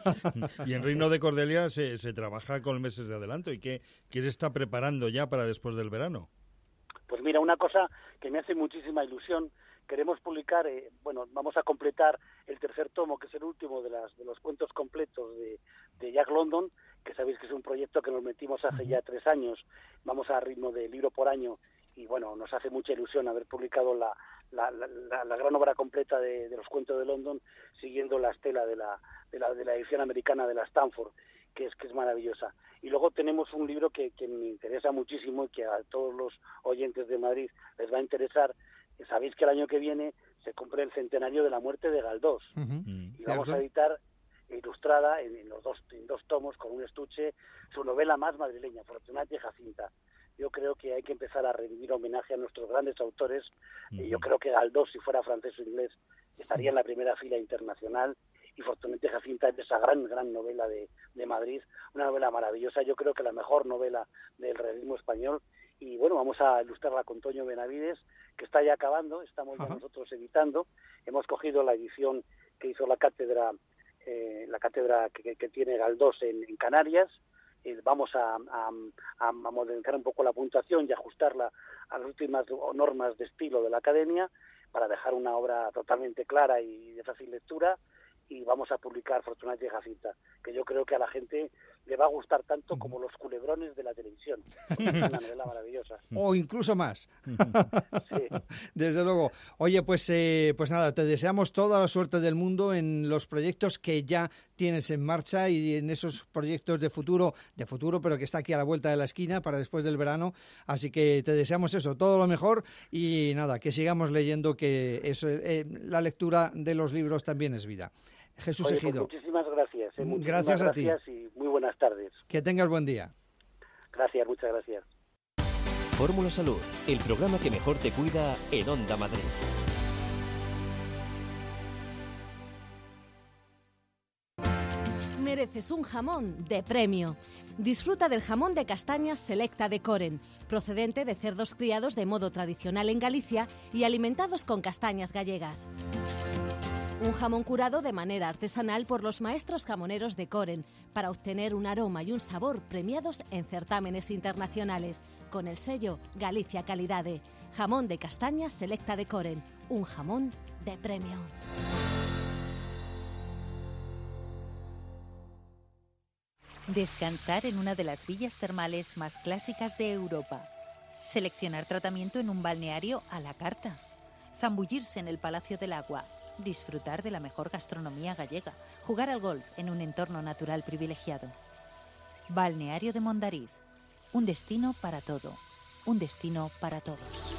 Y en Reino de Cordelia se, se trabaja con meses de adelanto. ¿Y qué, qué se está preparando ya para después del verano? Pues mira, una cosa que me hace muchísima ilusión, queremos publicar, eh, bueno, vamos a completar el tercer tomo, que es el último de, las, de los cuentos completos de, de Jack London, que sabéis que es un proyecto que nos metimos hace ya tres años, vamos a ritmo de libro por año, y bueno, nos hace mucha ilusión haber publicado la, la, la, la, la gran obra completa de, de los cuentos de London, siguiendo la estela de la, de la, de la edición americana de la Stanford, que es que es maravillosa. Y luego tenemos un libro que, que me interesa muchísimo y que a todos los oyentes de Madrid les va a interesar. Sabéis que el año que viene se cumple el centenario de la muerte de Galdós. Uh-huh. Y vamos a editar ilustrada en, en los dos, en dos tomos con un estuche su novela más madrileña, Fortunata y Jacinta. Yo creo que hay que empezar a rendir homenaje a nuestros grandes autores. Uh-huh. Y yo creo que Galdós, si fuera francés o inglés, estaría en la primera fila internacional. Y Fortunata y Jacinta es esa gran, gran novela de, de Madrid, una novela maravillosa, yo creo que la mejor novela del realismo español. Y bueno, vamos a ilustrarla con Toño Benavides, que está ya acabando, estamos ya Ajá. nosotros editando. Hemos cogido la edición que hizo la cátedra, eh, la cátedra que, que tiene Galdós en, en Canarias. Eh, vamos a, a, a, a modernizar un poco la puntuación y ajustarla a las últimas normas de estilo de la academia para dejar una obra totalmente clara y de fácil lectura. Y vamos a publicar Fortunata y Jacinta, que yo creo que a la gente le va a gustar tanto como los culebrones de la televisión. Es una novela maravillosa. O incluso más. Sí. Desde luego. Oye, pues, eh, pues nada, te deseamos toda la suerte del mundo en los proyectos que ya tienes en marcha y en esos proyectos de futuro, de futuro, pero que está aquí a la vuelta de la esquina para después del verano. Así que te deseamos eso, todo lo mejor y nada, que sigamos leyendo, que eso, eh, la lectura de los libros también es vida. Jesús Oye, Ejido. Pues muchísimas gracias. Eh, muchísimas gracias a gracias ti. Y muy buenas tardes. Que tengas buen día. Gracias, muchas gracias. Fórmula Salud, el programa que mejor te cuida en Onda Madrid. Mereces un jamón de premio. Disfruta del jamón de castañas Selecta de Coren, procedente de cerdos criados de modo tradicional en Galicia y alimentados con castañas gallegas. Un jamón curado de manera artesanal por los maestros jamoneros de Coren para obtener un aroma y un sabor premiados en certámenes internacionales con el sello Galicia Calidade. Jamón de castañas Selecta de Coren, un jamón de premio. Descansar en una de las villas termales más clásicas de Europa. Seleccionar tratamiento en un balneario a la carta. Zambullirse en el Palacio del Agua. Disfrutar de la mejor gastronomía gallega. Jugar al golf en un entorno natural privilegiado. Balneario de Mondariz. Un destino para todo. Un destino para todos.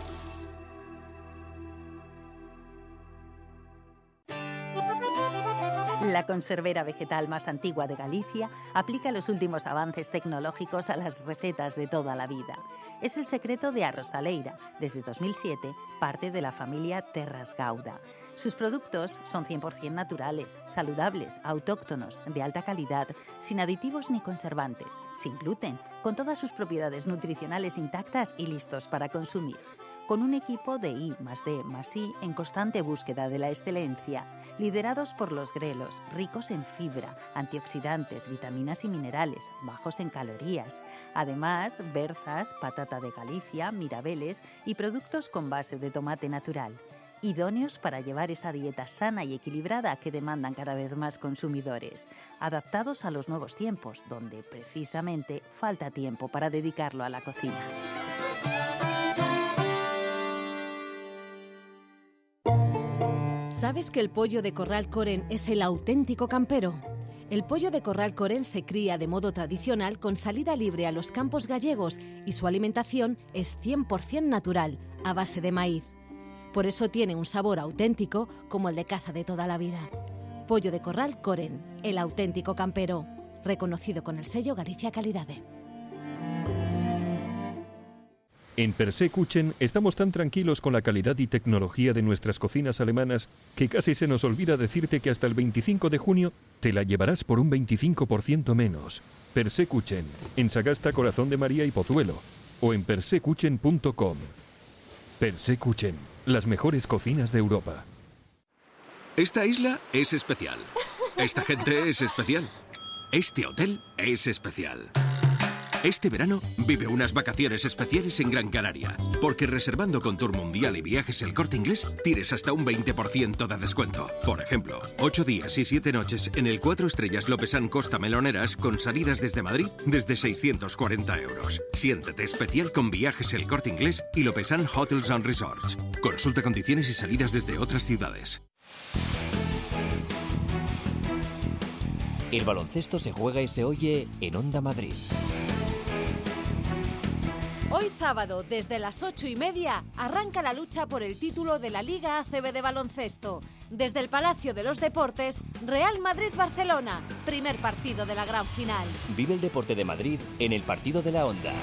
La conservera vegetal más antigua de Galicia aplica los últimos avances tecnológicos a las recetas de toda la vida. Es el secreto de Arrosaleira, desde dos mil siete, parte de la familia Terras Gauda. Sus productos son cien por ciento naturales, saludables, autóctonos, de alta calidad, sin aditivos ni conservantes, sin gluten, con todas sus propiedades nutricionales intactas y listos para consumir. Con un equipo de I más D más I en constante búsqueda de la excelencia, liderados por los grelos, ricos en fibra, antioxidantes, vitaminas y minerales, bajos en calorías. Además, berzas, patata de Galicia, mirabeles y productos con base de tomate natural. idóneos para llevar esa dieta sana y equilibrada que demandan cada vez más consumidores, adaptados a los nuevos tiempos, donde precisamente falta tiempo para dedicarlo a la cocina. ¿Sabes que el pollo de corral Coren es el auténtico campero? El pollo de corral Coren se cría de modo tradicional con salida libre a los campos gallegos y su alimentación es cien por ciento natural, a base de maíz. Por eso tiene un sabor auténtico como el de casa de toda la vida. Pollo de corral Coren, el auténtico campero, reconocido con el sello Galicia Calidade. En Persekuchen estamos tan tranquilos con la calidad y tecnología de nuestras cocinas alemanas que casi se nos olvida decirte que hasta el veinticinco de junio te la llevarás por un veinticinco por ciento menos. Persekuchen, en Sagasta, Corazón de María y Pozuelo, o en persekuchen punto com. Persekuchen, las mejores cocinas de Europa. Esta isla es especial. Esta gente es especial. Este hotel es especial. Este verano vive unas vacaciones especiales en Gran Canaria, porque reservando con Tour Mundial y Viajes El Corte Inglés tienes hasta un veinte por ciento de descuento. Por ejemplo, ocho días y siete noches en el cuatro estrellas Lopesan Costa Meloneras con salidas desde Madrid desde seiscientos cuarenta euros. Siéntete especial con Viajes El Corte Inglés y Lopesan Hotels and Resorts. Consulta condiciones y salidas desde otras ciudades. El baloncesto se juega y se oye en Onda Madrid. Hoy sábado, desde las ocho y media, arranca la lucha por el título de la Liga A C B de baloncesto. Desde el Palacio de los Deportes, Real Madrid-Barcelona, primer partido de la gran final. Vive el deporte de Madrid en el partido de la Onda.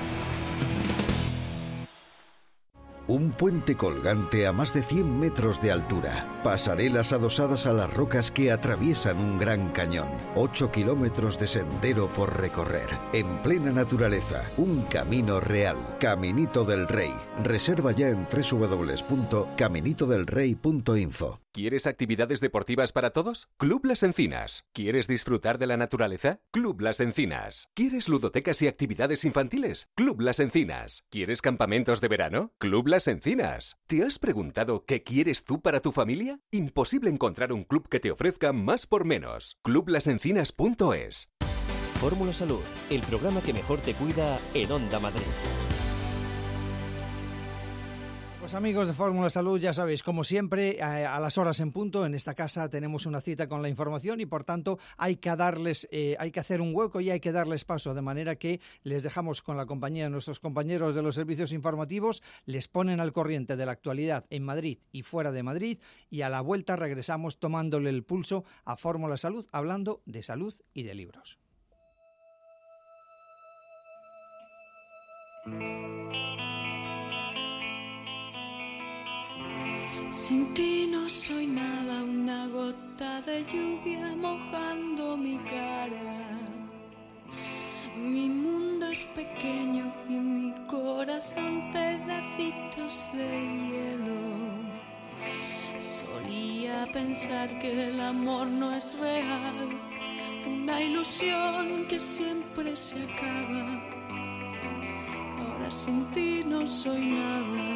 Un puente colgante a más de cien metros de altura. Pasarelas adosadas a las rocas que atraviesan un gran cañón. ocho kilómetros de sendero por recorrer. En plena naturaleza. Un camino real. Caminito del Rey. Reserva ya en doble u doble u doble u punto caminito del rey punto info. ¿Quieres actividades deportivas para todos? Club Las Encinas. ¿Quieres disfrutar de la naturaleza? Club Las Encinas. ¿Quieres ludotecas y actividades infantiles? Club Las Encinas. ¿Quieres campamentos de verano? Club Las Encinas. ¿Te has preguntado qué quieres tú para tu familia? Imposible encontrar un club que te ofrezca más por menos. club las encinas punto es. Fórmula Salud, el programa que mejor te cuida en Onda Madrid. Pues amigos de Fórmula Salud, ya sabéis, como siempre, a, a las horas en punto, en esta casa tenemos una cita con la información y por tanto hay que darles, eh, hay que hacer un hueco y hay que darles paso, de manera que les dejamos con la compañía de nuestros compañeros de los servicios informativos, les ponen al corriente de la actualidad en Madrid y fuera de Madrid y a la vuelta regresamos tomándole el pulso a Fórmula Salud, hablando de salud y de libros. Sin ti no soy nada, una gota de lluvia mojando mi cara. Mi mundo es pequeño y mi corazón pedacitos de hielo. Solía pensar que el amor no es real, una ilusión que siempre se acaba. Ahora sin ti no soy nada.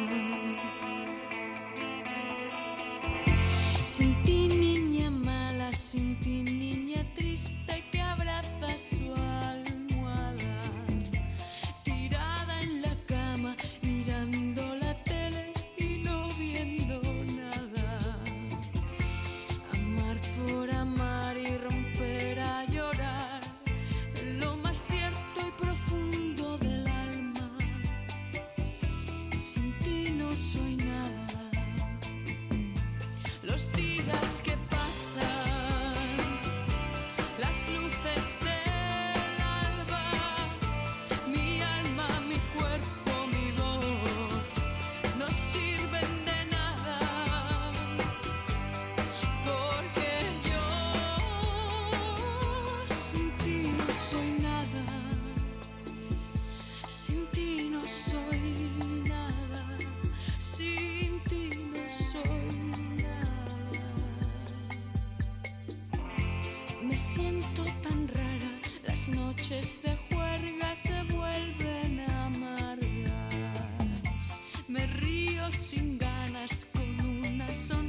Sin ti, niña mala, sin ti, niña triste que abraza su almohada, tirada en la cama, mirando la tele y no viendo nada. Amar por amar y romper a llorar, lo más cierto y profundo del alma. Sin ti no soy nada. Los días que pasan, las luces del alba, mi alma, mi cuerpo, mi voz, no sirven de nada, porque yo sin ti no soy nada, sin ti no soy nada, sin ti no soy nada. Me siento tan rara, las noches de juerga se vuelven amargas. Me río sin ganas con una sonrisa.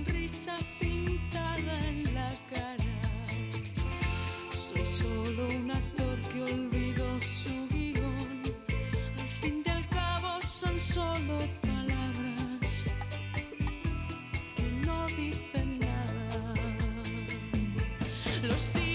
los días